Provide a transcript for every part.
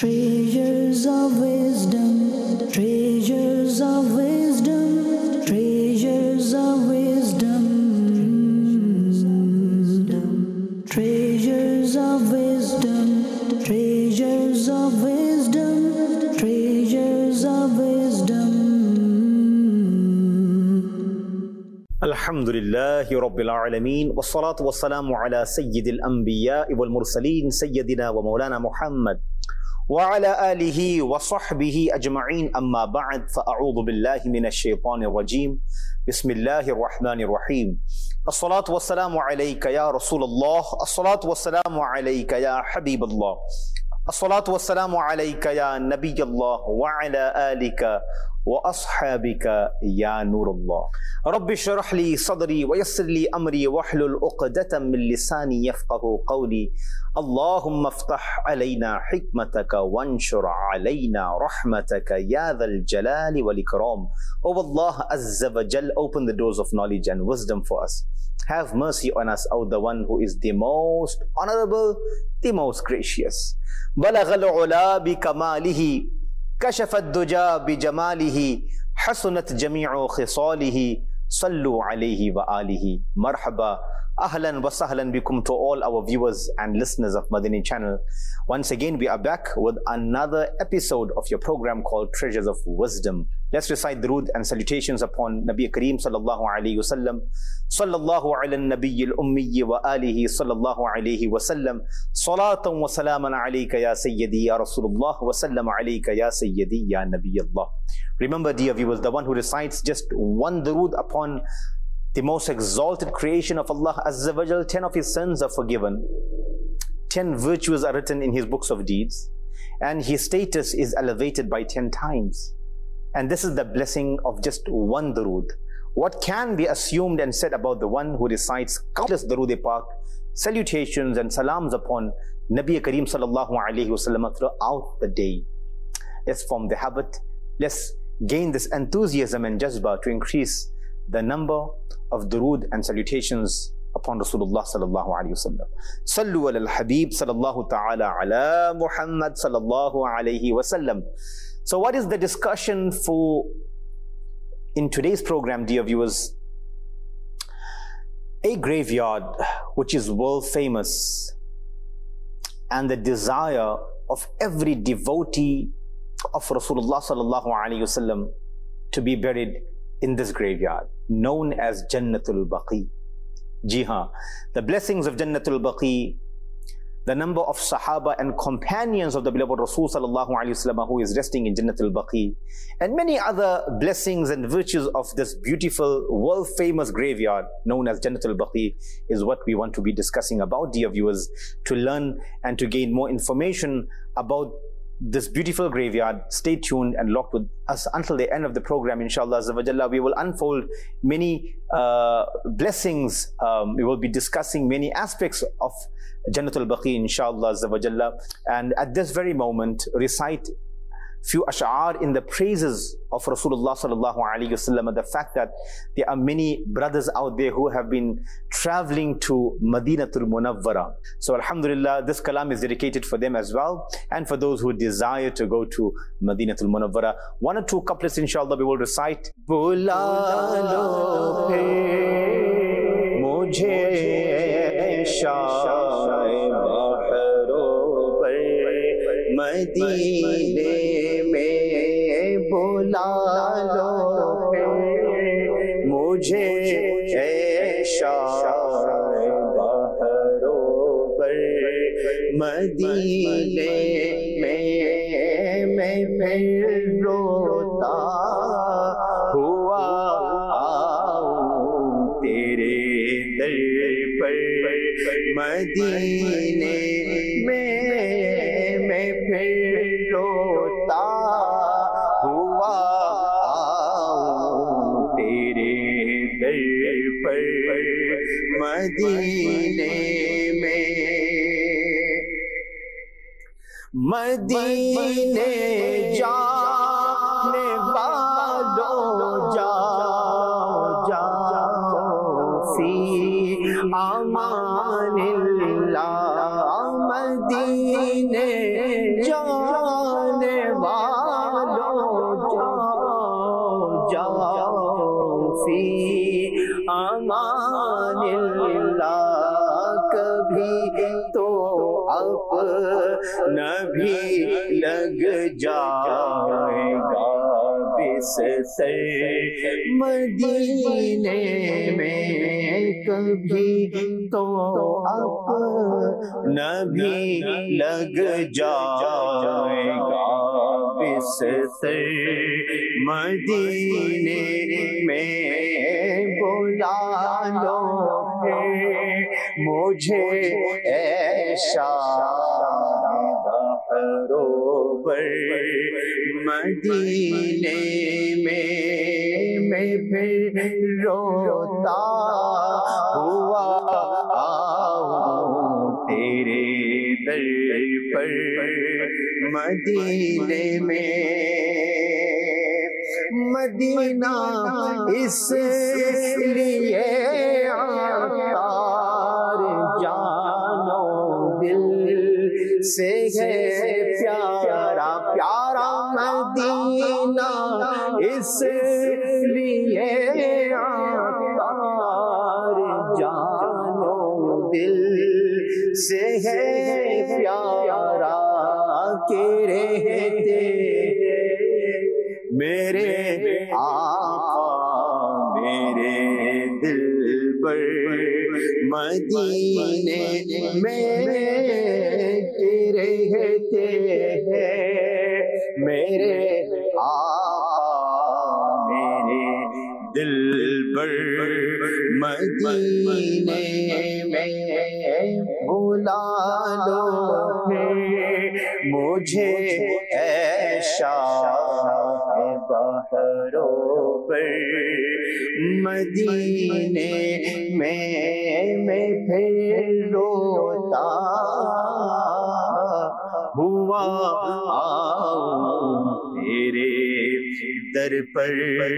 Treasures of wisdom, treasures of wisdom, treasures of wisdom, treasures of wisdom, treasures of wisdom, treasures of wisdom. Alhamdulillahi Rabbil Alameen, wassalatu wassalamu ala sayyidil anbiya'i wal mursaleen, sayyidina wa maulana Muhammad wa ala alihi wa sahbihi ajma'een, amma ba'd, fa'a'udhu billahi minash shaitanir rajim, bismillahir rahmanir rahim. As-salatu wassalamu alayka ya Rasulullah, as-salatu wassalamu alayka ya Habiballah, as-salatu wassalamu alayka ya Nabiyallah wa ala alika wa ashabika ya Nurullah. Rabbi shrah li sadri wa yassir li amri wahlul uqdatan min lisani yafqahu qawli. Allahumma aftah alayna hikmataka wanshur alayna rahmataka ya dhal jalali wal ikram. O Allah Azza wa Jal, open the doors of knowledge and wisdom for us. Have mercy on us, O the one who is the most honorable, the most gracious. Balaghal ula bi kamalihi, kashafat duja bi jamalihi, hasunat jami'u khisalihi, sallu alayhi wa alihi. Marhaba, ahlan wa sahlan bikum to all our viewers and listeners of Madani channel. Once again, we are back with another episode of your program called Treasures of Wisdom. Let's recite durood and salutations upon Nabi Kareem sallallahu alayhi wa sallam. Sallallahu ala nabiyyi al-ummi wa alihi sallallahu alayhi wa sallam. Salatan wa salaman alayka ya sayyidi ya Rasulullah wa sallam alayka ya sayyidi ya Nabiyallah. Remember, dear viewers, the one who recites just one durood upon the most exalted creation of Allah Azza wa Jal, 10 of his sins are forgiven, 10 virtues are written in his books of deeds, and his status is elevated by 10 times. And this is the blessing of just one durood. What can be assumed and said about the one who recites countless durood-e-pak, salutations and salams upon Nabi Kareem sallallahu alayhi wa sallam throughout the day? Let's form the habit. Let's gain this enthusiasm and jazba to increase the number of durood and salutations upon Rasulullah sallallahu alayhi wa sallam. Sallu ala al-Habib sallallahu ta'ala ala Muhammad sallallahu alayhi wa sallam. So what is the discussion for in today's program, dear viewers? A graveyard which is world famous, and the desire of every devotee of Rasulullah sallallahu alayhi wasallam to be buried in this graveyard, known as Jannatul Baqi. Ji haan, the blessings of Jannatul Baqi, the number of Sahaba and companions of the beloved Rasul sallallahu alayhi wasallam who is resting in Jannatul Baqi, and many other blessings and virtues of this beautiful world famous graveyard known as Jannatul Baqi is what we want to be discussing about, dear viewers, to learn and to gain more information about this beautiful graveyard. Stay tuned and locked with us until the end of the program, inshallah azza wa jalla. We will unfold many blessings. We will be discussing many aspects of Jannatul Baqi, inshallah azza wa jalla. And at this very moment, recite few ash'ar in the praises of Rasulullah sallallahu alayhi wasallam. The fact that there are many brothers out there who have been traveling to Madinatul Munawwara. So alhamdulillah, this kalam is dedicated for them as well, and for those who desire to go to Madinatul Munawwara. One or two couplets inshallah we will recite. Bula lo phir mujhe shaye bahro par Madine बुला लो मुझे शाए बहरों पर मदीने में मैं फिर रोता हुआ आऊं तेरे दर पर मदीने में मैं फिर रोता हुआ आऊं तेरे दर पर मदीने में। मदीने जाने वालों जाओ जाओ फी अमानिल्लाह। मदीने जाने भी लग जाएगा बिस्तर मदीने में कभी तो अपना भी लग जाएगा बिस्तर मदीने में बुला लो मुझे ऐशा बरोबर मदीने में मैं फिर रोता हुआ आऊं तेरे दर पर मदीने में। मदीना इसलिए आतार जानो दिल से है प्यारा प्यारा मदीना इसलिए आतार जानो दिल से है प्यारा के रहते मेरे आका मेरे दिल पर मदीने में रहते हैं मेरे आका मेरे दिल पर मदीने में बुला लो मुझे ऐशा बहरों पर मदीने में मैं फिर रोता हुआ आऊं तेरे दर पर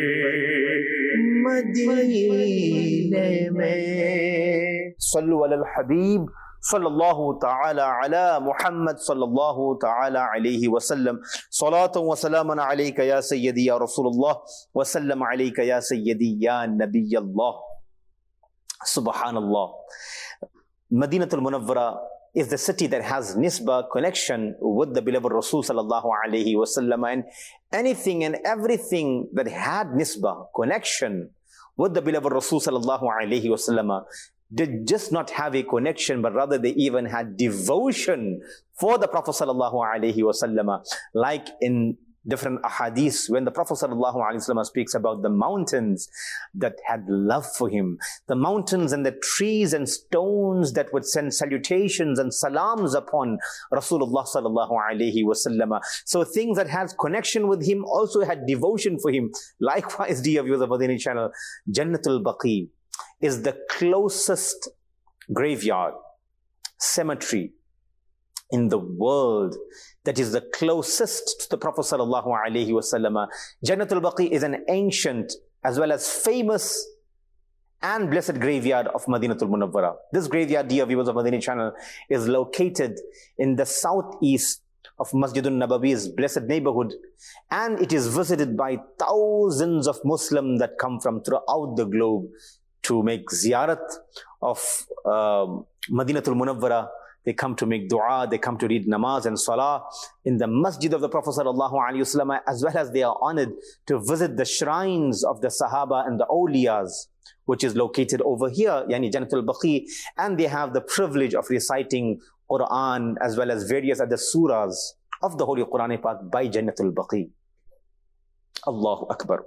मदीने में। सल्लु अलल हबीब सल्लल्लाहु ताला अला मुहम्मद सल्लल्लाहु ताला अलैहि वसल्लम। सलातु व सलामन अलैका या सय्यदी या रसूलुल्लाह व सल्लम अलैका या सय्यदी या नबी अल्लाह। Subhanallah. Madinatul Munawwara is the city that has nisbah, connection with the beloved Rasul sallallahu alaihi wasallam, and anything and everything that had nisbah, connection with the beloved Rasul sallallahu alaihi wasallam did just not have a connection, but rather they even had devotion for the Prophet sallallahu alaihi wasallam. Like in different ahadith, when the Prophet sallallahu alaihi wasallam speaks about the mountains that had love for him, the mountains and the trees and stones that would send salutations and salams upon Rasulullah sallallahu alaihi wasallam. So things that has connection with him also had devotion for him. Likewise, dear viewers of Madani channel, Jannatul Baqi is the closest graveyard, cemetery in the world that is the closest to the Prophet sallallahu alaihi wasallam. Jannatul Baqi is an ancient as well as famous and blessed graveyard of Madinatul Munawwara. This graveyard, dear viewers of Madani channel, is located in the southeast of Masjidun Nabawi's blessed neighborhood, and it is visited by thousands of Muslims that come from throughout the globe to make ziyarat of Madinatul Munawwara. They come to make dua, they come to read namaz and salah in the masjid of the Prophet sallallahu alaihi wasallam, as well as they are honored to visit the shrines of the Sahaba and the awliyas, which is located over here, yani Jannatul Baqi, and they have the privilege of reciting Quran as well as various other surahs of the Holy Quran Pak by Jannatul Baqi. Allahu Akbar.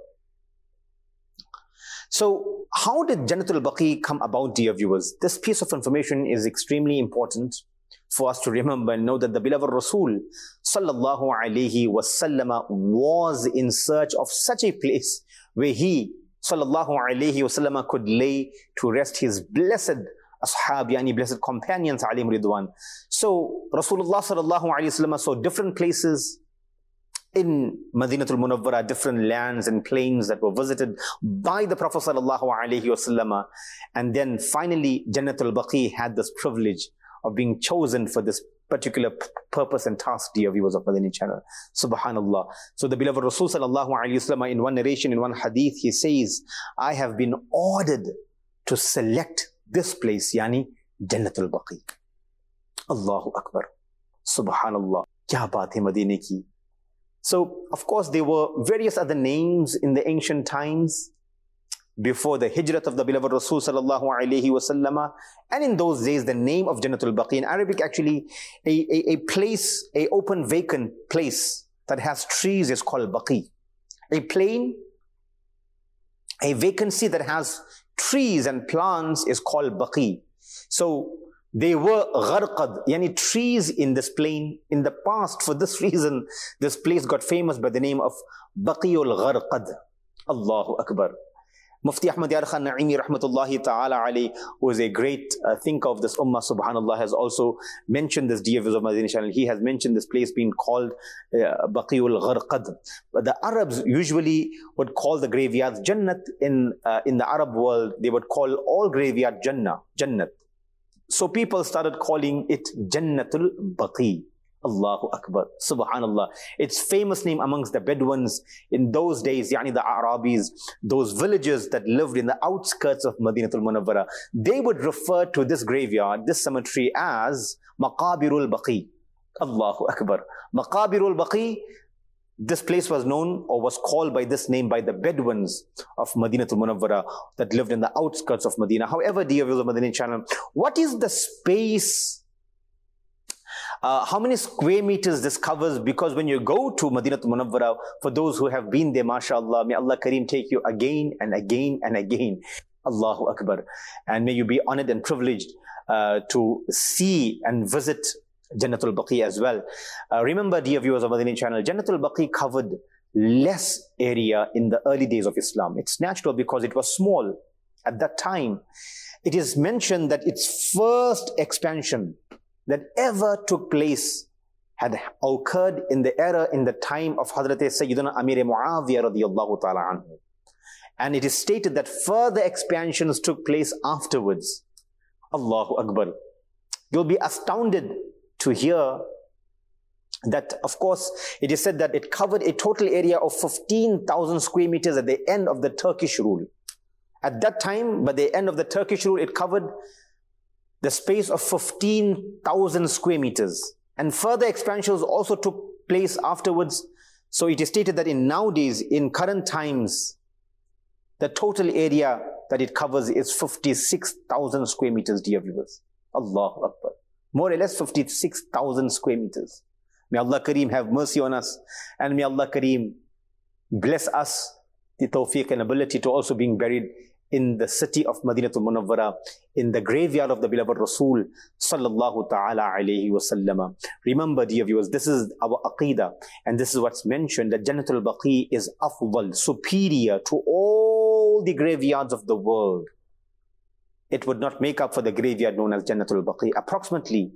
So, how did Jannatul Baqi come about, dear viewers? This piece of information is extremely important for us to remember and know that the beloved Rasul sallallahu alaihi wasallam was in search of such a place where he sallallahu alaihi wasallam could lay to rest his blessed ashab, yani blessed companions alayhim ridwan. So, Rasulullah sallallahu alaihi wasallam saw different places in Madinatul Munawwara, different lands and plains that were visited by the Prophet sallallahu alaihi wasallam, and then finally Jannatul Baqi had this privilege of being chosen for this particular purpose and task, dear viewers of Madani channel. Subhanallah. So the beloved Rasul sallallahu alaihi wasallam, in one narration, in one hadith, he says, I have been ordered to select this place, yani Jannatul Baqi. Allahu Akbar. Subhanallah. Kya baat hai Madine ki. So, of course, there were various other names in the ancient times before the hijrat of the beloved Rasul sallallahu alayhi wasallam. And in those days, the name of Jannatul Baqi in Arabic, actually, a place, a open vacant place that has trees is called Baqi. A plain, a vacancy that has trees and plants is called Baqi. So, they were gharqad, yani trees in this plain. In the past, for this reason, this place got famous by the name of Baqiyul Gharqad. Allahu Akbar. Mufti Ahmad Yar Khan Naimi rahmatullahi ta'ala alayhi, who is a great thinker of this ummah, subhanallah, has also mentioned this, dear viewers of Madani channel. He has mentioned this place being called Baqiyul Gharqad. But the Arabs usually would call the graveyards Jannat. In the Arab world, they would call all graveyard Jannat. So people started calling it Jannatul Baqi. Allahu Akbar. Subhanallah. Its famous name amongst the Bedouins in those days, yani the Arabis, those villages that lived in the outskirts of Madinatul Munawwara, they would refer to this graveyard, this cemetery, as Maqabirul Baqi. Allahu Akbar. Maqabirul Baqi. This place was known or was called by this name by the Bedouins of Madinatul Munawwara that lived in the outskirts of Medina. However, dear viewers of Madani channel, what is the space? How many square meters this covers? Because when you go to Madinatul Munawwara, for those who have been there, mashallah, may Allah Kareem take you again and again and again. Allahu Akbar. And may you be honored and privileged to see and visit Jannatul Baqi as well. Remember, dear viewers of Madani channel, Jannatul Baqi covered less area in the early days of Islam. It's natural because it was small at that time. It is mentioned that its first expansion that ever took place had occurred in the time of Hazrat Sayyidina Amir Muawiyah radiyallahu ta'ala anhu. And it is stated that further expansions took place afterwards. Allahu Akbar. You'll be astounded to hear that, of course, it is said that it covered a total area of 15,000 square meters at the end of the Turkish rule. At that time, by the end of the Turkish rule, it covered the space of 15,000 square meters. And further expansions also took place afterwards. So it is stated that nowadays, in current times, the total area that it covers is 56,000 square meters, dear viewers. Allahu Akbar. More or less 56,000 square meters. May Allah Kareem have mercy on us, and may Allah Kareem bless us the tawfiq and ability to also being buried in the city of Madinatul Munawwara, in the graveyard of the beloved Rasul sallallahu ta'ala alayhi wa sallam. Remember, dear viewers, this is our aqidah, and this is what's mentioned, that Jannatul Baqi is afdal, superior to all the graveyards of the world. It would not make up for the graveyard known as Jannatul Baqi. Approximately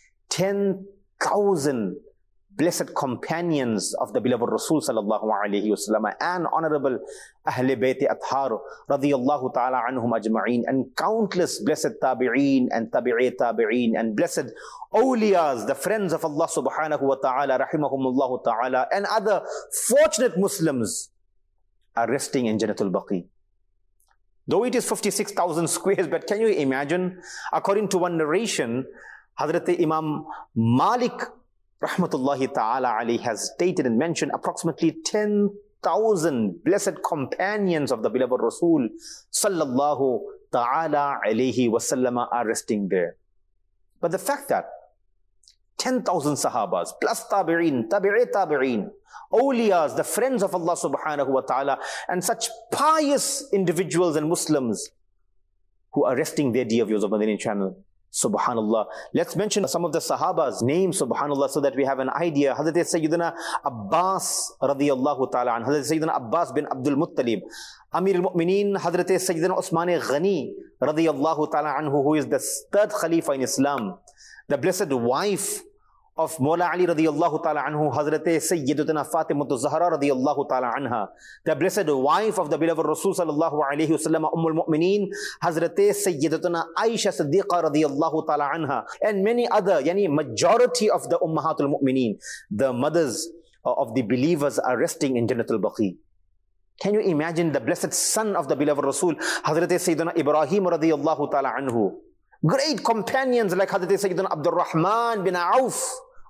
10,000 blessed companions of the beloved Rasul sallallahu alayhi wasallam and honorable Ahle Bayt Athhar radiyallahu ta'ala anhum ajma'een, and countless blessed tabi'een and tabi'i tabi'een and blessed awliyas, the friends of Allah subhanahu wa ta'ala, rahimahumullahu ta'ala, and other fortunate Muslims are resting in Jannatul Baqi. Though it is 56,000 squares, but can you imagine? According to one narration, Hazrat Imam Malik rahmatullahi ta'ala alayhi has stated and mentioned approximately 10,000 blessed companions of the beloved Rasul sallallahu ta'ala alayhi wasallam are resting there. But the fact that 10,000 Sahabas plus tabi'een, tabi'i tabi'een, awliyas, the friends of Allah subhanahu wa ta'ala, and such pious individuals and Muslims who are resting there, dear viewers of Madani channel. Subhanallah. Let's mention some of the Sahabas' names, subhanallah, so that we have an idea. Hazrat Sayyidina Abbas radiyallahu ta'ala anhu, Hazrat Sayyidina Abbas bin Abdul Muttalib, Amir al-Mu'mineen, Hazrat Sayyidina Usman Ghani radiyallahu ta'ala anhu, who is the third Khalifa in Islam, the blessed wife of Mawla Ali radiyallahu ta'ala anhu, Hazrat Sayyidatuna Fatimah Zahra radiyallahu ta'ala anha, the blessed wife of the beloved Rasul sallallahu alayhi wasallam, Ummul Mu'mineen, Hazrat Sayyidatuna Aisha Siddiqa radiyallahu ta'ala anha, and many other, yani majority of the Ummahatul Mu'mineen, the mothers of the believers, are resting in Jannatul Baqi. Can you imagine the blessed son of the beloved Rasul, Hazrat Sayyidina Ibrahim radiyallahu ta'ala anhu, great companions like Hazrat Sayyidina Abdul Rahman bin Auf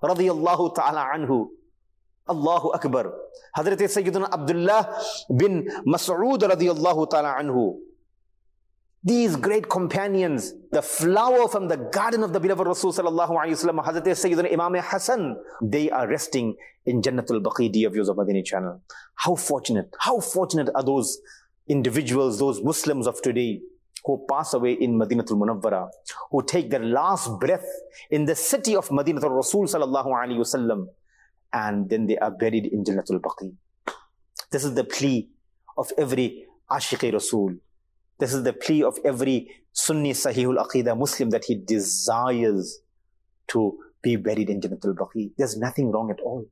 radiyallahu ta'ala anhu. Allahu Akbar. Hazrat Sayyidina Abdullah bin Mas'ud radiyallahu ta'ala anhu. These great companions, the flower from the garden of the beloved Rasul sallallahu alayhi wa sallam, Hazrat Sayyidina Imam Hassan, they are resting in Jannatul Baqi, dear viewers of Madani channel. How fortunate are those individuals, those Muslims of today who pass away in Madinatul Munawwara, who take their last breath in the city of Madinatul Rasul sallallahu alayhi wa sallam, and then they are buried in Jannatul Baqi. This is the plea of every Ashiq-e Rasul. This is the plea of every Sunni Sahihul Aqidah Muslim, that he desires to be buried in Jannatul Baqi. There's nothing wrong at all.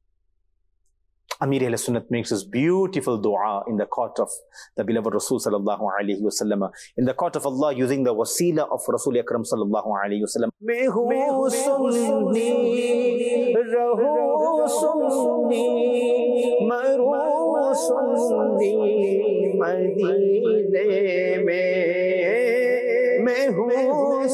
Amir al-Sunnat makes this beautiful dua in the court of the beloved Rasul sallallahu alayhi wa sallam, in the court of Allah, using the wasila of Rasul Akram sallallahu alayhi wa sallam. Mehu sunni, rahu sunni, maru sunni, Madine mein. Mehu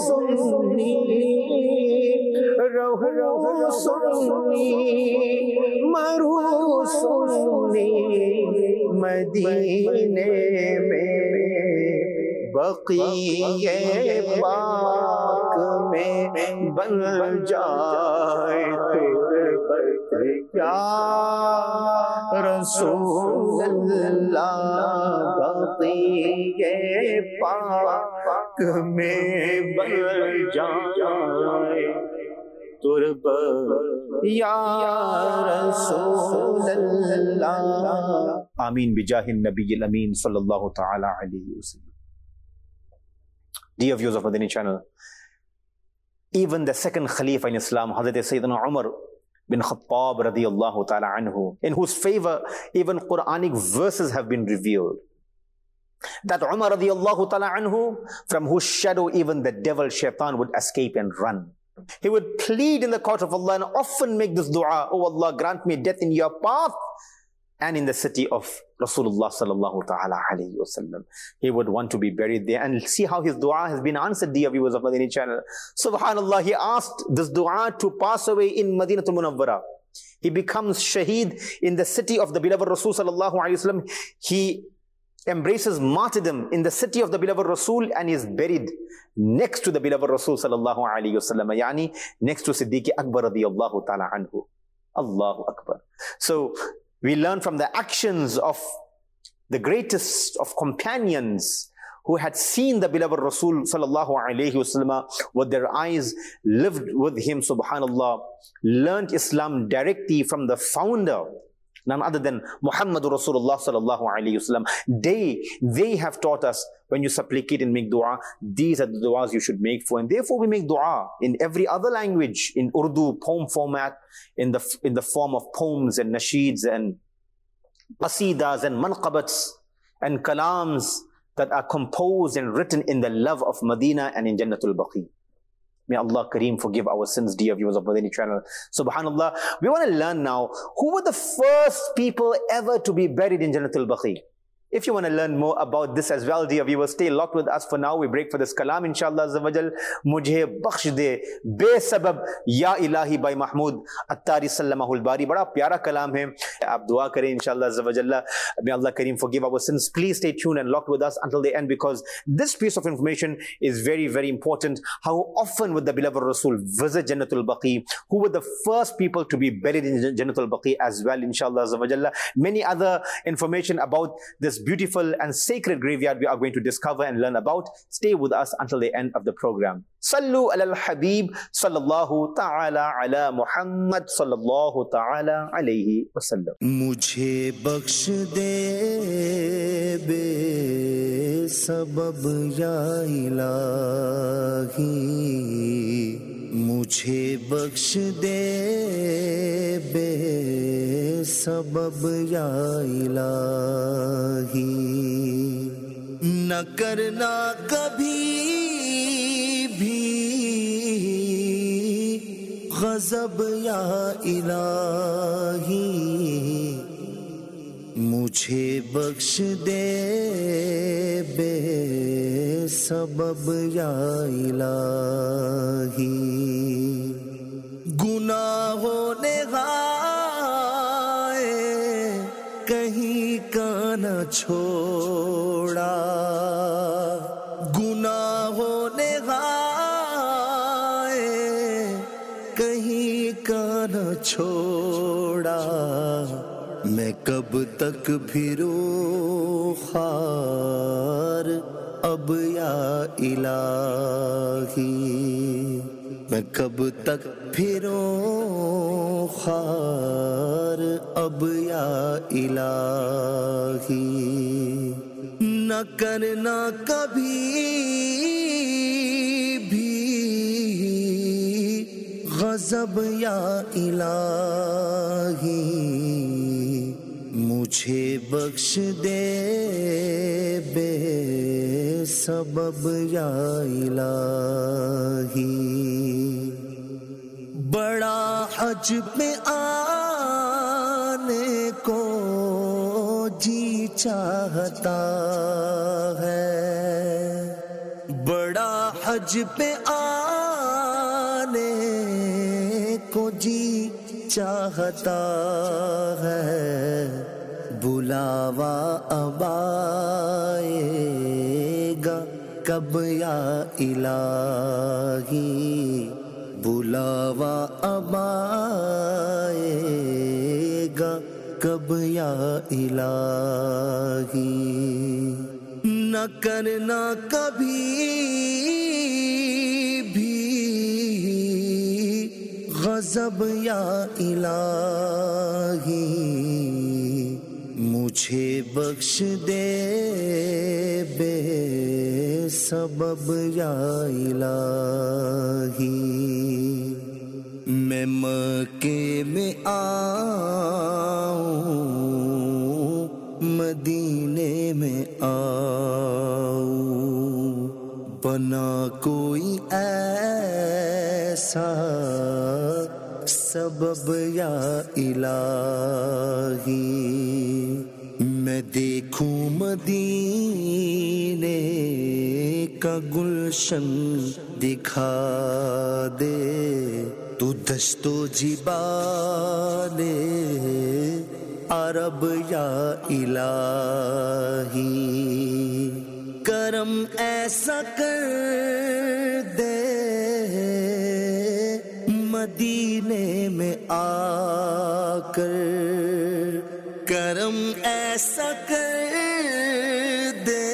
sunni, rahu sunni, maru sunni, Madine mein. Baqiye paak mein ban jaye turbat ya Rasulullah. Baqiye paak mein ban jaye turbat ya Rasulullah. Ameen bijahin Nabiyil Ameen sallallahu ta'ala alayhi wa sallam. Dear viewers of Madani channel, even the second Khalifa in Islam, Hazrat Sayyidina Umar bin Khattab radiyallahu ta'ala anhu, in whose favor even Quranic verses have been revealed, that Umar radiyallahu ta'ala anhu, from whose shadow even the devil Shaitan would escape and run. He would plead in the court of Allah and often make this dua, "Oh Allah, grant me death in your path and in the city of Rasulullah sallallahu ta'ala alayhi wa sallam." He would want to be buried there, and see how his dua has been answered, dear viewers of Madani channel. Subhanallah, he asked this dua to pass away in Madinatul Munawwara. He becomes shaheed in the city of the beloved Rasul sallallahu alayhi wa sallam. He embraces martyrdom in the city of the beloved Rasul, and is buried next to the beloved Rasul sallallahu alayhi wa sallam, yani next to Siddiq Akbar radiyallahu ta'ala anhu. Allahu Akbar. So we learn from the actions of the greatest of companions who had seen the beloved Rasul sallallahu alayhi wa sallam with their eyes, lived with him, subhanallah, learned Islam directly from the founder, none other than Muhammad Rasulullah sallallahu alayhi wa sallam. They have taught us, when you supplicate and make dua, these are the duas you should make for. And therefore we make dua in every other language, in Urdu poem format, in the form of poems and nasheeds and qasidas and manqabats and kalams that are composed and written in the love of Medina and in Jannatul Baqi. May Allah Kareem forgive our sins, dear viewers of Madani channel. Subhanallah, we want to learn now, who were the first people ever to be buried in Jannatul Baqi? If you want to learn more about this as well, dear viewers, stay locked with us. For now, we break for this kalam, inshallah azza wa jal. Mujhe bakhsh de besabab ya ilahi by Mahmud Attari sallamahul bari. Bada pyara kalam hai. Aap dua kare inshallah azza wa jalla. May Allah Kareem forgive our sins. Please stay tuned and locked with us until the end, because this piece of information is very, very important. How often would the beloved Rasul visit Jannatul Baqi? Who were the first people to be buried in Jannatul Baqi as well, inshallah azza wa jalla. Many other information about this beautiful and sacred graveyard we are going to discover and learn about. Stay with us until the end of the program. Sallu ala al-Habib sallallahu ta'ala ala Muhammad sallallahu ta'ala alayhi wa sallam. Mujhe bakhsh de be sabab ya ilahi. मुझे बख्श दे बेसबब या इलाही, न करना कभी भी गज़ब या इलाही, मुझे बख्श दे बेसबब या इलाही। गुनाह کہیں کا نہ چھوڑا، گناہوں نے غائے کہیں کا نہ چھوڑا، میں کب تک پھروں خار اب یا الہی، میں کب تک پھروں خار اب یا الہی، نہ کرنا کبھی بھی غضب یا الہی، مجھے بخش دے بے سبب یا الہی، بڑا حج میں آنے کو جی چاہتا ہے، بڑا حج پہ آنے کو جی چاہتا ہے، بلاوا اب آئے گا کب یا الہی، بلاوا اب آئے گا کب یا الہی، نہ کرنا کبھی بھی غضب یا الہی، مجھے بخش دے بے سبب یا الہی، میں مکے میں آؤں مدینے میں آؤں، بنا کوئی ایسا سبب یا الہی، میں دیکھوں مدینے کا گلشن دکھا دے، تو دشت و جبال عرب یا الہی، کرم ایسا کر دے مدینے میں آ کر، کرم ایسا کر دے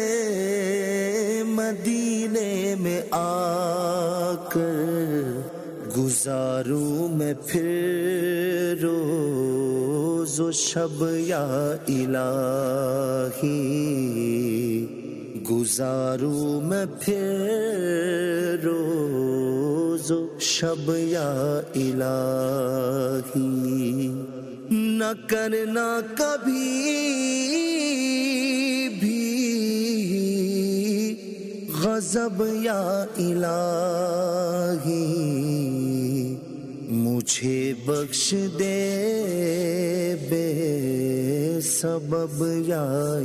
مدینے میں آ کر، گزاروں میں پھر روز و شب یا الہی، گزاروں میں پھر روز و شب یا الہی، نہ کرنا کبھی بھی غضب یا الہی، مجھے بخش دے بے سبب یا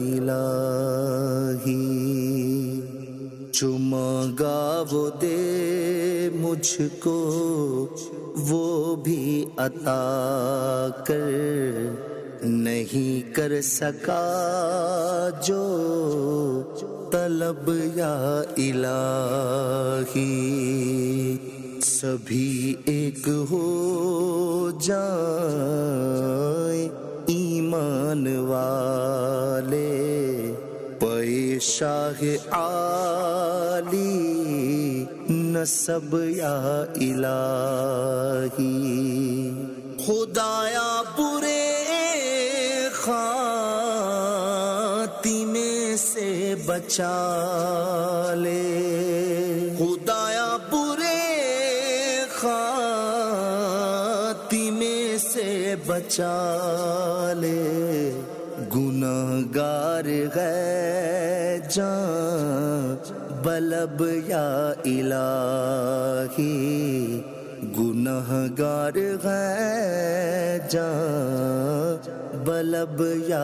الہی، جو مانگا وہ دے مجھ کو وہ بھی عطا کر، نہیں کر سکا جو طلب یا الہی، سبھی ایک ہو جائیں ایمان والے، پے شاہ عالی نسب یا الہی، خدایا برے خاتمے سے بچا لے، خدایا برے خاتمے سے بچا لے، گناہگار ہے جان بلب یا الہی، گناہگار ہے جان بلب یا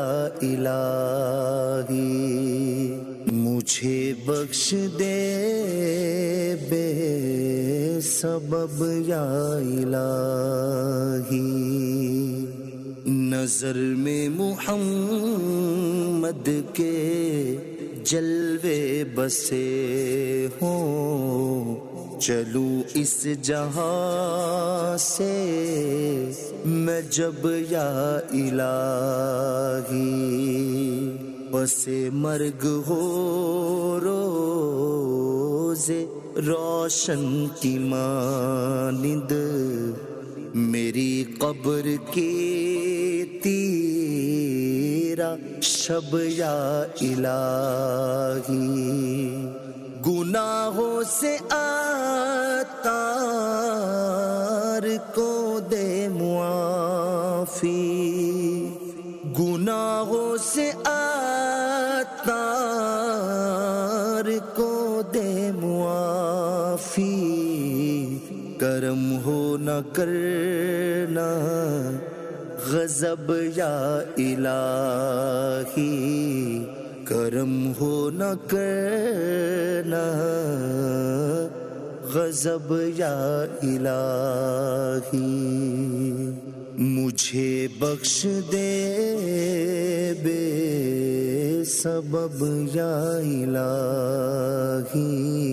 الہی، مجھے بخش دے بے سبب یا الہی، نہ نظر میں محمد کے جلوے بسے ہوں، چلوں اس جہاں سے میں جب یا الہی، پس مرگ ہو روز روشن کی مانند، میری قبر کی تیرا شب یا الہی، گناہوں سے عطار کو دے معافی، گناہوں سے عطار کو دے معافی، کرم ہو نہ کرنا غضب یا الہی، کرم ہو نہ کرنا غضب یا الہی، مجھے بخش دے بے سبب یا الہی،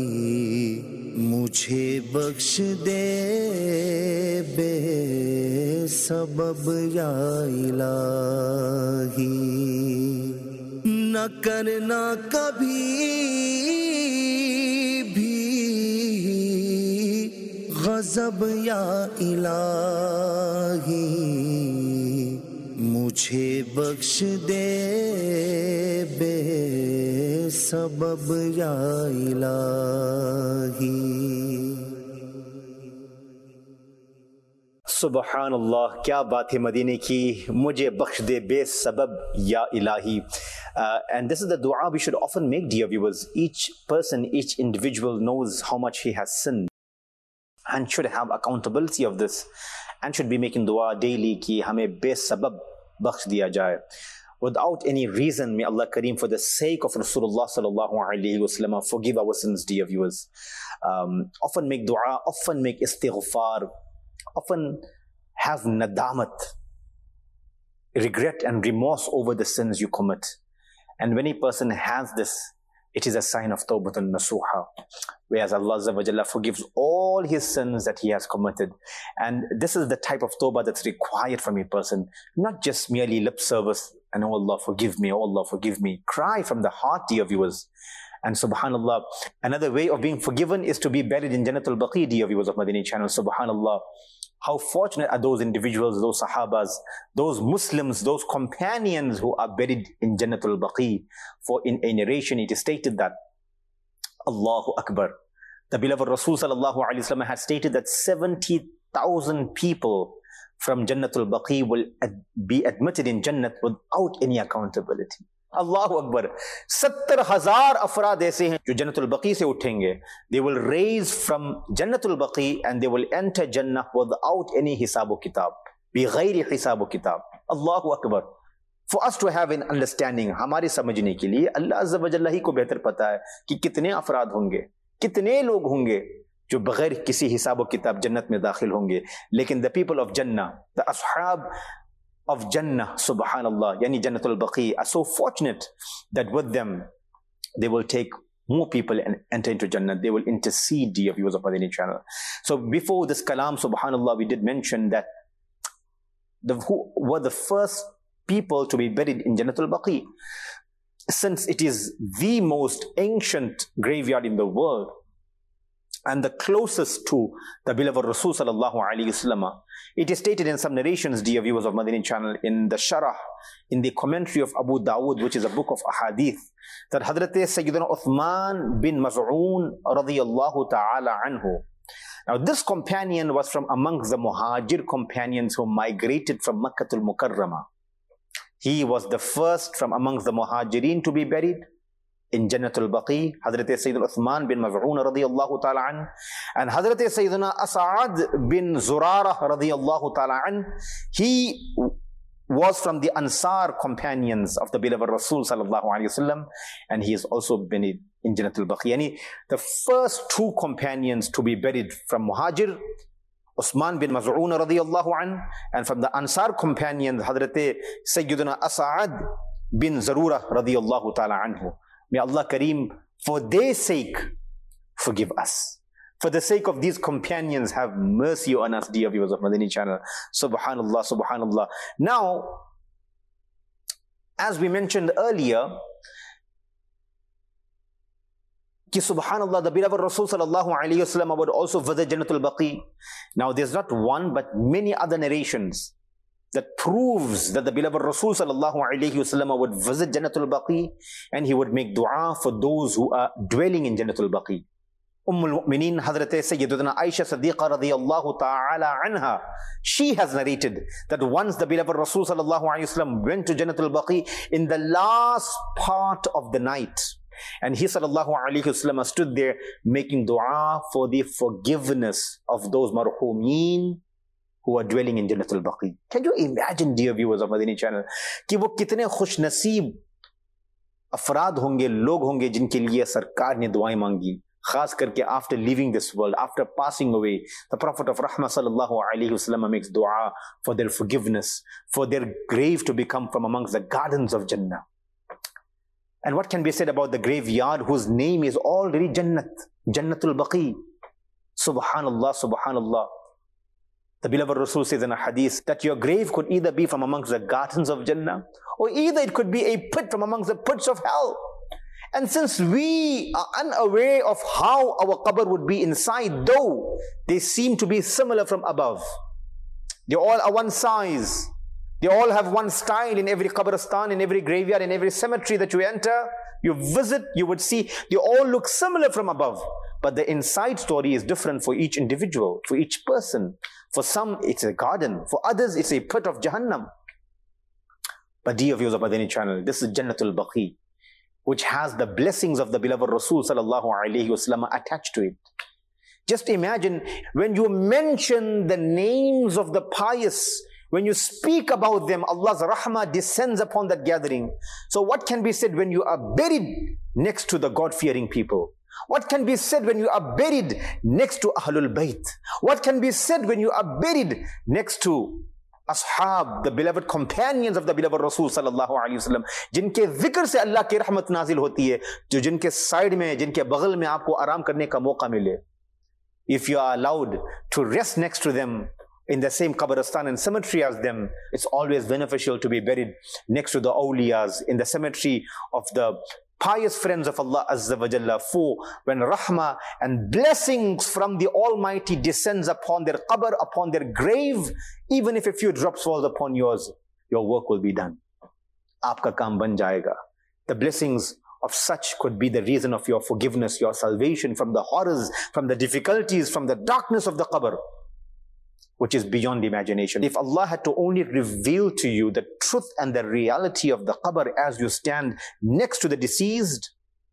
مجھے بخش دے بے سبب یا الہی، نہ کرنا کبھی بھی غضب یا الہی، مجھے بخش دے بے سبب یا الہی۔ سبحان اللہ، کیا بات ہے مدینے کی، مجھے بخش دے بے سبب یا الہی. And this is the dua we should often make, dear viewers. Each person, each individual knows how much he has sinned and should have accountability of this and should be making dua daily ki hame be sabab bakhsh diya jaye without any reason. May Allah Kareem, for the sake of Rasulullah sallallahu alaihi wasallam, forgive our sins, dear viewers. Often make dua, often make istighfar, often have nadamat, regret and remorse over the sins you commit. And when a person has this, it is a sign of tawbatun nasuha, whereas Allah Azza wa Jalla forgives all his sins that he has committed. And this is the type of tawbah that's required from a person, not just merely lip service and oh Allah forgive me, oh Allah forgive me. Cry from the heart, dear viewers. And subhanallah, another way of being forgiven is to be buried in Jannatul Baqi, dear viewers of Madani channel. Subhanallah, how fortunate are those individuals, those sahabas, those Muslims, those companions who are buried in Jannatul Baqi. For in a narration it is stated that, Allahu Akbar, the beloved Rasul sallallahu alaihi wasallam had stated that 70,000 people from Jannatul Baqi will be admitted in Jannat without any accountability. Allahu Akbar. 70,000 افراد ایسے ہیں جو جنت البقی سے اٹھیں گے. They will raise from Jannatul Baqi and they will enter Jannah without any حساب و کتاب, بغیر حساب و کتاب. Allahu Akbar. For us to have an understanding, ہمارے سمجھنے کے لیے اللہ عز و جل ہی کو بہتر پتا ہے کہ کتنے افراد ہوں گے, کتنے لوگ ہوں گے جو بغیر کسی حساب و کتاب جنت میں داخل ہوں گے. لیکن the people of Jannah, the ashab of Jannah, subhanallah, yani Jannatul Baqi, are so fortunate that with them they will take more people and enter into Jannah. They will intercede, dear viewers of Madani channel. So before this kalam, subhanallah, we did mention that who were the first people to be buried in Jannatul Baqi, since it is the most ancient graveyard in the world and the closest to the beloved Rasul sallallahu alaihi wasallam. It is stated in some narrations, dear viewers of Madani channel, in the Sharah, in the commentary of Abu Dawood, which is a book of ahadith, that Hazrat Sayyidina Uthman bin Maz'un radiyallahu ta'ala anhu. Now this companion was from amongst the Muhajir companions who migrated from Makkah al-Mukarramah. He was the first from amongst the Muhajirin to be buried in Jannatul Baqi, Hazrat Sayyidina Uthman bin Maz'un radiyallahu ta'ala an, and Hazrat Sayyidina As'ad bin Zurarah radiyallahu ta'ala an. He was from the Ansar companions of the beloved Rasul sallallahu alayhi wasallam, and he has also been in Jannatul Baqi. Yani the first two companions to be buried from Muhajir Usman bin Maz'un radiyallahu an, and from the Ansar companions, Hazrat Sayyidina As'ad bin Zarura radiyallahu ta'ala anhu. May Allah Kareem, for their sake, forgive us. For the sake of these companions, have mercy on us, dear viewers of Madani channel. Subhanallah, subhanallah. Now, as we mentioned earlier, ki subhanallah, the beloved Rasul sallallahu alayhi wasallam would also visit Jannatul Baqi. Now, there's not one but many other narrations that proves that the beloved Rasul sallallahu alayhi wasallam would visit Jannatul Baqi and he would make dua for those who are dwelling in Jannatul Baqi. Al-Mu'mineen Hazrat Sayyidatuna Aisha Siddiqa radiyallahu ta'ala anha, she has narrated that once the beloved Rasul sallallahu alayhi wasallam went to Jannatul Baqi in the last part of the night, and he sallallahu alayhi wasallam stood there making dua for the forgiveness of those marhumeen who are dwelling in Jannatul Baqi. Can you imagine, dear viewers of Madani channel, कि वो कितने खुश नसीब अफराद होंगे, लोग होंगे जिनके लिए सरकार ने दुआएं मांगी, खास करके after leaving this world, after passing away. The Prophet of Rahmah sallallahu alayhi wasallam makes dua for their forgiveness, for their grave to become from amongst the gardens of Jannah. And what can be said about the graveyard whose name is already Jannat, Jannatul Baqi? Subhanallah, subhanallah. The beloved Rasul says in a hadith that your grave could either be from amongst the gardens of Jannah, or either it could be a pit from amongst the pits of hell. And since we are unaware of how our qabr would be inside, though they seem to be similar from above, they all are one size, they all have one style. In every qabristan, in every graveyard, in every cemetery that you enter, you visit, you would see they all look similar from above. But the inside story is different for each individual, for each person. For some, it's a garden. For others, it's a pit of Jahannam. But dear viewers of Madani channel, this is Jannatul Baqi, which has the blessings of the beloved Rasul sallallahu alayhi wasallam attached to it. Just imagine when you mention the names of the pious, when you speak about them, Allah's rahmah descends upon that gathering. So what can be said when you are buried next to the God-fearing people? What can be said when you are buried next to Ahlul Bayt? What can be said when you are buried next to Ashab, the beloved companions of the beloved Rasul sallallahu alayhi wasallam, जिनके ज़िक्र से अल्लाह की रहमत नाजिल होती है, जो जिनके साइड में, जिनके बगल में आपको आराम करने का मौका मिले. If you are allowed to rest next to them in the same qabristan and cemetery as them, it's always beneficial to be buried next to the awliyas in the cemetery of the pious friends of Allah Azza wa Jalla. For when rahmah and blessings from the Almighty descends upon their qabr, upon their grave, even if a few drops falls upon yours, your work will be done. Aapka kaam ban jayega. The blessings of such could be the reason of your forgiveness, your salvation from the horrors, from the difficulties, from the darkness of the qabr, which is beyond imagination. If Allah had to only reveal to you the truth and the reality of the qabr as you stand next to the deceased,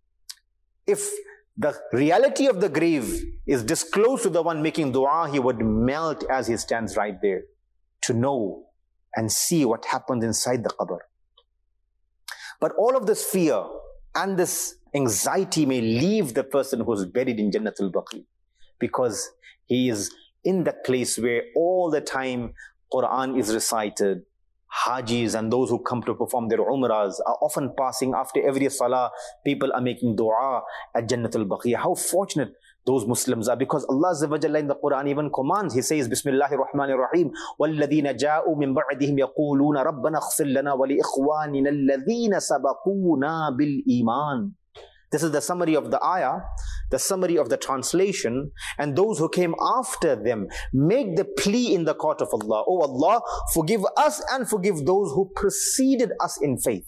if the reality of the grave is disclosed to the one making dua, he would melt as he stands right there to know and see what happens inside the qabr. But all of this fear and this anxiety may leave the person who is buried in Jannatul Baqi, because he is in that place where all the time Quran is recited. Hajis and those who come to perform their umrahs are often passing after every salah. People are making dua at Jannatul Baqi. How fortunate those Muslims are, because Allah Azza wa Jalla in the Quran even commands. He says, Bismillahir Rahmanir Rahim, وَالَّذِينَ جَاءُوا مِن بَعْدِهِمْ يَقُولُونَ رَبَّنَا اغْفِرْ لَنَا وَلِإِخْوَانِنَا الَّذِينَ سَبَقُونَا بِالْإِيمَانِ. This is the summary of the ayah, the summary of the translation. And those who came after them make the plea in the court of Allah, Oh Allah, forgive us and forgive those who preceded us in faith.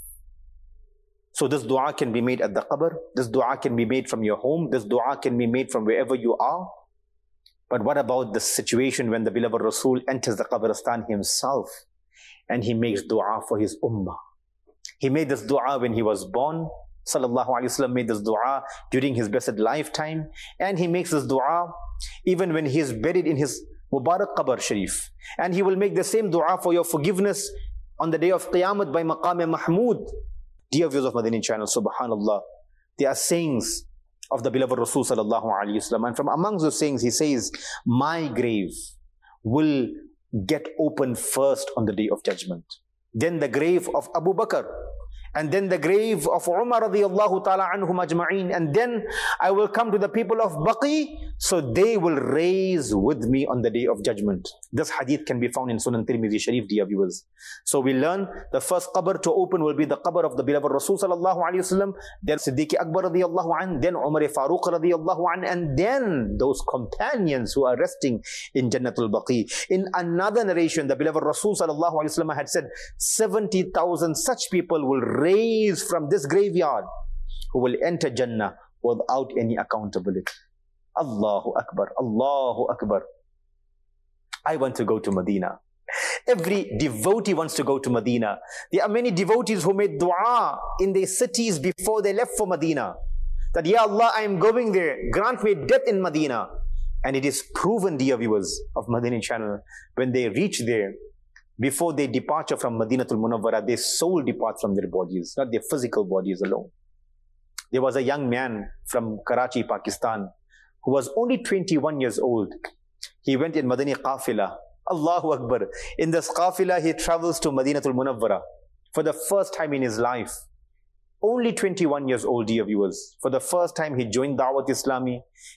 So this dua can be made at the qabr, this dua can be made from your home, this dua can be made from wherever you are. But what about the situation when the beloved Rasul enters the qabristan himself and he makes dua for his ummah? He made this dua when he was born. Sallallahu Alaihi Wasallam made this dua during his blessed lifetime, and he makes this dua even when he is buried in his Mubarak Qabr Sharif. And he will make the same dua for your forgiveness on the day of Qiyamah by Maqam Mahmud. Dear viewers of Madani channel, subhanallah, there are sayings of the beloved Rasul Sallallahu Alaihi Wasallam, and from amongst those sayings he says, my grave, will get opened first on the Day of Judgment. Then the grave of Abu Bakr, and then the grave of Umar radiallahu ta'ala anhum ajma'een, and then I will come to the people of Baqi, so they will raise with me on the Day of Judgment. This hadith can be found in Sunan Tirmidhi Sharif, dear viewers. So we learn the first qabr to open will be the qabr of the beloved Rasul sallallahu alayhi wasallam, then Siddiq Akbar radiallahu an, then Umar Farooq radiallahu an, and then those companions who are resting in Jannatul Baqi. In another narration, the beloved Rasul sallallahu alayhi wasallam had said, 70,000 such people will raise from this graveyard who will enter Jannah without any accountability. Allahu Akbar, Allahu Akbar. I want to go to Medina. Every devotee wants to go to Medina. There are many devotees who made dua in their cities before they left for Medina. That, Ya Allah, I am going there. Grant me death in Medina. And it is proven, dear viewers of Madani channel, when they reach there, before their departure from Madinatul Munawwara, their soul departs from their bodies, not their physical bodies alone. There was a young man from Karachi, Pakistan, who was only 21 years old. He went in Madani Qafila. Allahu Akbar. In this Qafila, he travels to Madinatul Munawwara for the first time in his life. Only 21 years old, dear viewers. For the first time, he joined Dawat Islami.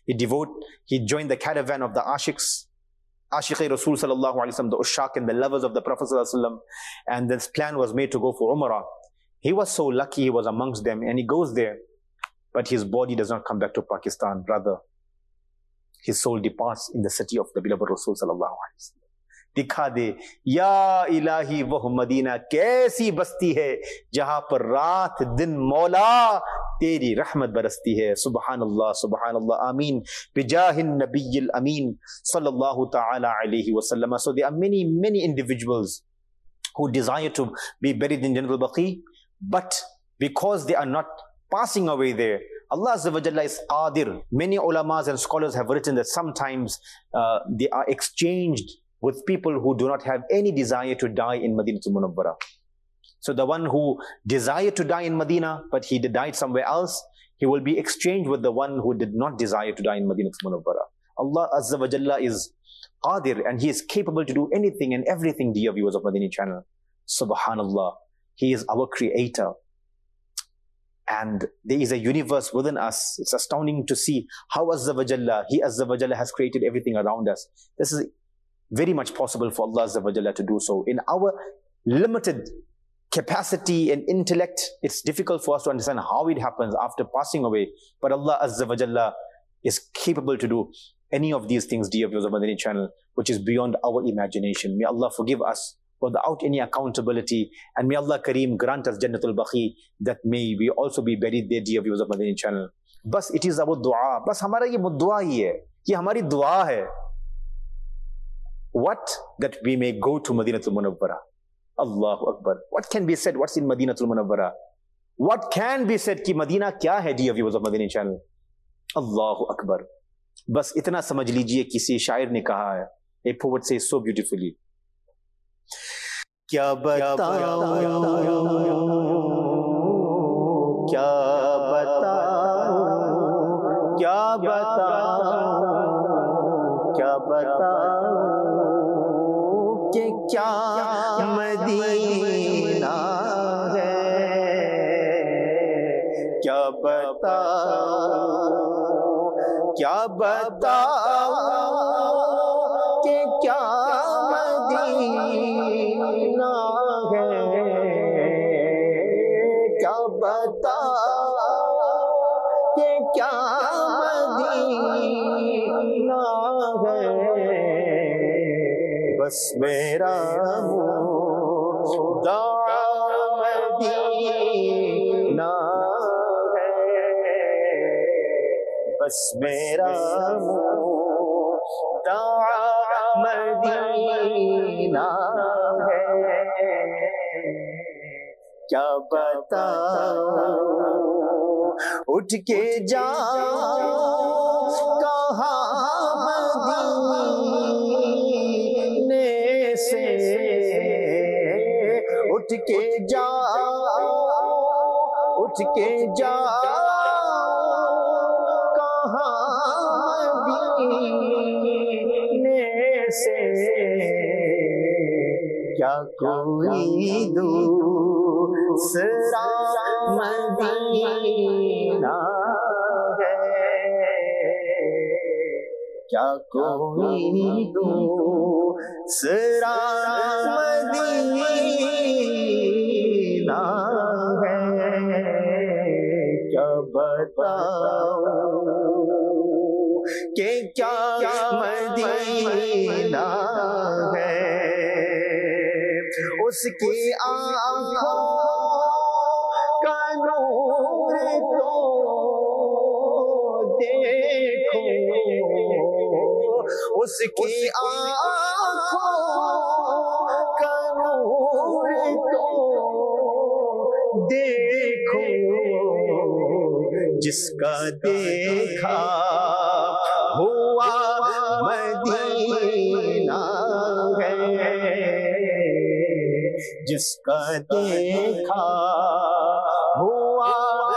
He joined the caravan of the Ashiqs. Ashiq-e Rasul sallallahu alayhi wa sallam, the Ushaq and the lovers of the Prophet sallallahu alayhi wa sallam. And this plan was made to go for Umrah. He was so lucky he was amongst them, and he goes there. But his body does not come back to Pakistan. Rather, his soul departs in the city of the beloved Rasul sallallahu alayhi wa sallam. दिखा दे या इलाही वह Medina कैसी बस्ती है जहां पर रात दिन मौला तेरी रहमत बरसती है. Subhanallah, Ameen. Bijahin Nabiyil Ameen sallallahu ta'ala alayhi wa sallam. So there are many individuals who desire to be buried in Jannatul Baqi, but because they are not passing away there, Allah Azza wa Jalla is qadir. Many ulamas and scholars have written that sometimes they are exchanged with people who do not have any desire to die in Madinatul Munawwara. So the one who desired to die in Medina, but he died somewhere else, he will be exchanged with the one who did not desire to die in Madinatul Munawwara. Allah Azza wa Jalla is qadir, and He is capable to do anything and everything, dear viewers of Madani channel. Subhanallah. He is our creator. And there is a universe within us. It's astounding to see how He Azza wa Jalla has created everything around us. This is very much possible for Allah Azza wa Jalla to do so. In our limited capacity and intellect, it's difficult for us to understand how it happens after passing away. But Allah Azza wa Jalla is capable to do any of these things, dear viewers of Madani channel, which is beyond our imagination. May Allah forgive us without any accountability, and may Allah Kareem grant us Jannatul Baqi, that may we also be buried there, dear viewers of Madani channel. Bas it is our dua. Bas hamara ye muddua hi hai. Ye hamari dua hai. What? That we may go to Madinatul Munawwara. Allahu Akbar. What can be said? What's in Madinatul Munawwara? What can be said? Ki Madina kya hai, dear viewers of Madani channel? Allahu Akbar. Bas itna samajh lijiye, kisi shair ne kaha hai. A poet says so beautifully. Kya batao, kya batao, kya batao, kya batao. कि क्या Medina है, क्या बताओ कि क्या Medina है, क्या बताओ कि क्या मदीना है. बस मेरा मुद्दा मदीना है, बस मेरा मुद्दा मदीना है. क्या बताओ उठ के जा कहाँ उठ के जा कहाँ मदीने سے کیا کوئی دوسرا مدینہ ہے، کیا کوئی دوسرا مدینہ ہے، کیا بتاؤں کہ کیا مدینہ ہے، اس کی آنکھوں کا نور تو دیکھو، اس کی آنکھوں کا نور تو دیکھو، جس کا دیکھا ہوا مدینہ ہے، جس کا دیکھا ہوا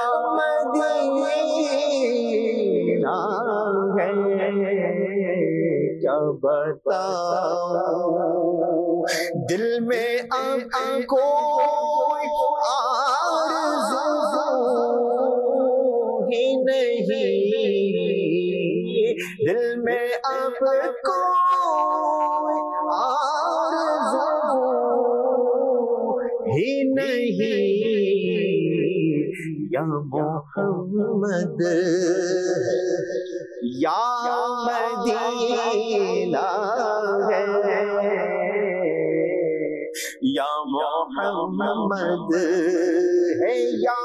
مدینہ ہے، کیا بتاؤں دل میں اب کوئی آرزو ہی نہیں، دل میں اب کوئی آرزو ہی نہیں، یا محمد یا مدینہ ہے، یا محمد ہے، یا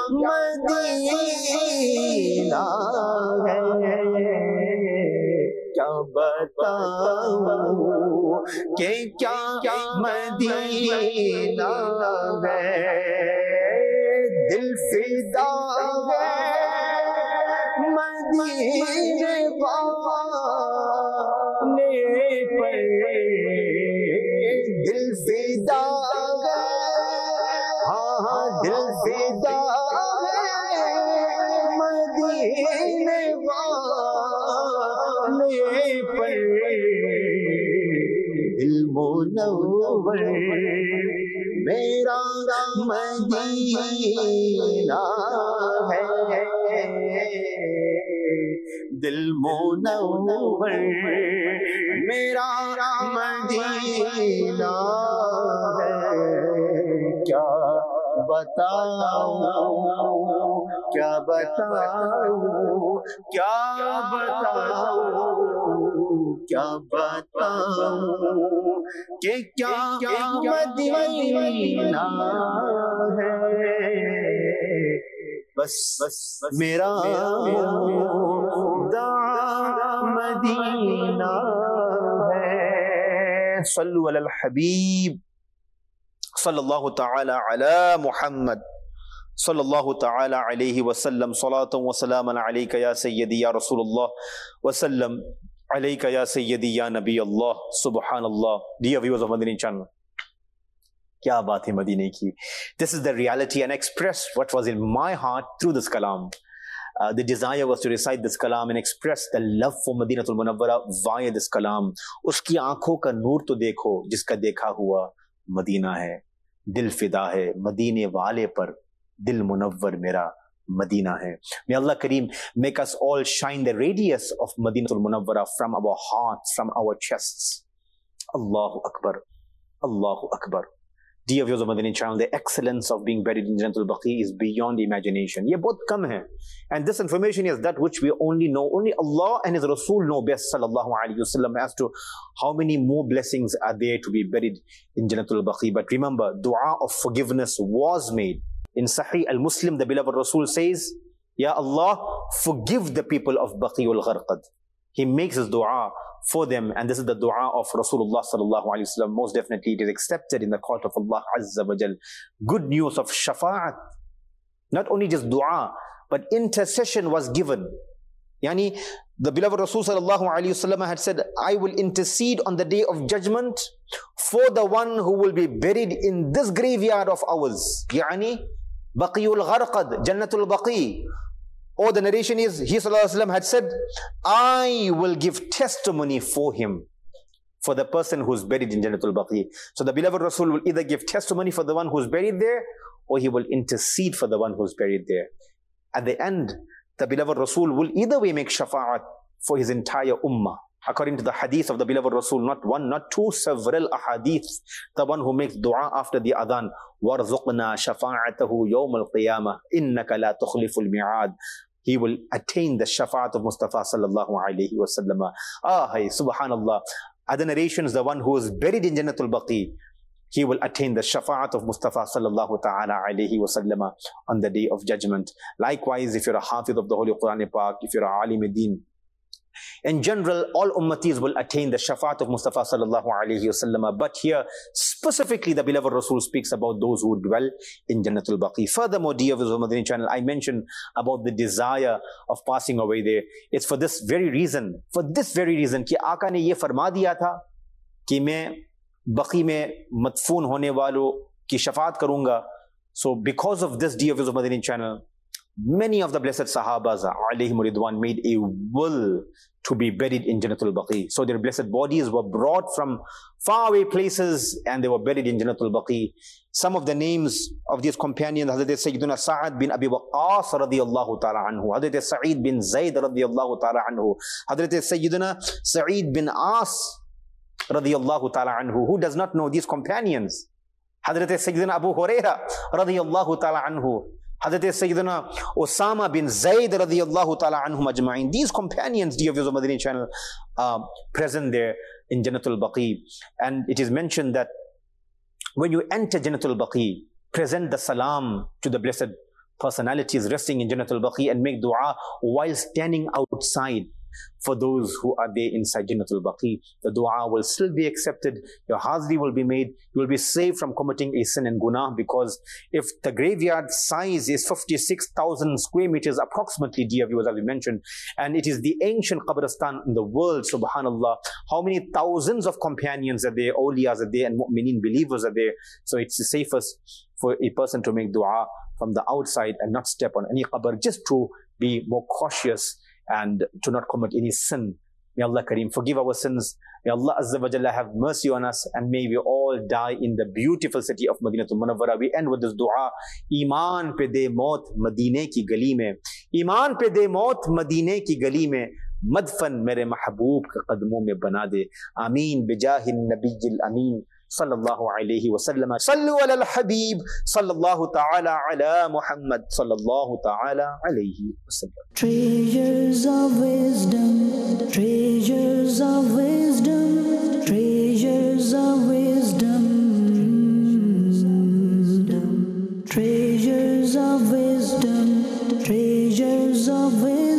مدینہ ہے، کیا بتاؤں کہ کیا مدینہ ہے، دل فدا ہے مدینے والے پر، دل فدا ہے، ہاں دل فدا ہے مدینے والے پر، دل منور میرا مدینہ ہے، دل منور میرا مدینہ ہے، کیا بتاؤں کیا بتاؤں کیا بتاؤں کیا بتاؤں کہ کیا مدینہ ہے، بس میرا مدینہ ہے۔ صلو علی الحبیب صلی اللہ تعالی علی محمد صلی اللہ تعالی علیہ وسلم، صلاۃ و سلام علیک یا سیدی یا رسول اللہ وسلم علیک یا سیدی یا نبی اللہ۔ سبحان اللہ۔ Dear viewers of Madani channel, کیا بات ہے مدینے کی۔ This is the reality and express what was in my heart through this kalam. The desire was to recite this kalam and express the love for Madinatul Munawwara via this kalam. اس کی آنکھوں کا نور تو دیکھو، جس کا دیکھا ہوا مدینہ ہے، دل فدا ہے مدینے والے پر، دل منور میرا مدینہ ہے۔ May Allah Kareem make us all shine the radius of Madinatul Munawwara from our hearts, from our chests. Allahu Akbar, Allahu Akbar. Dear viewers of Madani channel, the excellence of being buried in Jannatul Baqi is beyond imagination. یہ بہت کم ہے. And this information is that which we only know, only Allah and His Rasul know best, sallallahu alayhi wa sallam, as to how many more blessings are there to be buried in Jannatul Baqi. But remember, dua of forgiveness was made. In Sahih al-Muslim, the beloved Rasul says, Ya Allah, forgive the people of Baqiul Gharqad. He makes his dua for them, and this is the dua of Rasulullah sallallahu alaihi wasallam. Most definitely it is accepted in the court of Allah Azza wa Jal. Good news of shafa'at. Not only just dua, but intercession was given. Yani, the beloved Rasul sallallahu alaihi wasallam had said, I will intercede on the day of judgment for the one who will be buried in this graveyard of ours. Yani, Baqiul Gharqad, Jannatul Baqi. Or the narration is, he sallallahu alaihi wasallam had said, I will give testimony for him. for the person who's buried in Jannatul Baqi. So the beloved Rasul will either give testimony for the one who's buried there, or he will intercede for the one who's buried there. At the end, the beloved Rasul will either way make shafa'at for his entire ummah. According to the hadith of the beloved Rasul, not one, not two, several ahadith. The one who makes dua after the adhan, وَارْزُقْنَا شَفَاعَتَهُ يَوْمَ الْقِيَامَةِ إِنَّكَ لَا تُخْلِفُ الْمِعَادِ. He will attain the shafa'at of Mustafa sallallahu alayhi wa sallam. Hey, subhanallah. Other narrations, the one who is buried in Jannatul Baqi, he will attain the shafa'at of Mustafa sallallahu ta'ala alayhi wa sallam on the day of judgment. Likewise, if you're a hafiz of the Holy Quran Pak, if you're a alim deen, in general, all ummatis will attain the shafa'at of Mustafa sallallahu alayhi wa sallam. But here, specifically, the beloved Rasul speaks about those who dwell in Jannatul Baqi. Furthermore, dear viewers of Madani channel, I mentioned about the desire of passing away there. It's for this very reason, कि आका ने ये फरमा दिया था कि मैं बक़ी में मदफून होने वालों की शफात करूंगा. So because of this, dear viewers of Madani channel, many of the blessed Sahabas alayhim ridwan made a will to be buried in Jannatul Baqi. So their blessed bodies were brought from faraway places and they were buried in Jannatul Baqi. Some of the names of these companions, Hazrat Sayyiduna Sa'ad bin Abi Waqqas radiyallahu ta'ala anhu, Hazrat Sa'id bin Zayd radiyallahu ta'ala anhu, Hazrat Sayyiduna Sa'id bin As radiyallahu ta'ala anhu. Who does not know these companions? Hazrat Sayyiduna Abu Huraira radiyallahu ta'ala anhu, Hazrat Sayyidina Osama bin Zayd radiyallahu ta'ala anhum ajma'in. These companions, dear viewers of Madani channel, are present there in Jannatul Baqi. And it is mentioned that when you enter Jannatul Baqi, present the salam to the blessed personalities resting in Jannatul Baqi and make dua while standing outside for those who are there inside Jannatul Baqi. The dua will still be accepted, your hazri will be made, you will be saved from committing a sin and gunah, because if the graveyard size is 56,000 square meters approximately, dear viewers, as we mentioned, and it is the ancient qabristan in the world, subhanallah, how many thousands of companions are there, awliyas are there, and mu'mineen believers are there. So it's the safest for a person to make dua from the outside and not step on any qabr, just to be more cautious and to not commit any sin. May Allah Kareem forgive our sins. May Allah Azza wa Jalla have mercy on us, and may we all die in the beautiful city of Madinatul Munawwara. We end with this dua. Iman pe de maut Madine ki gali mein. Iman pe de maut Madine ki gali mein. Madfan mere mahboob ke qadmon mein bana de. Ameen bijahin nabiyil ameen. Sallallahu alayhi wa sallam. Sallu ala al-habib. Sallallahu ta'ala ala Muhammad. Sallallahu ta'ala alayhi wa sallam. Treasures of wisdom, treasures of wisdom, treasures of wisdom, treasures of wisdom, treasures of wisdom.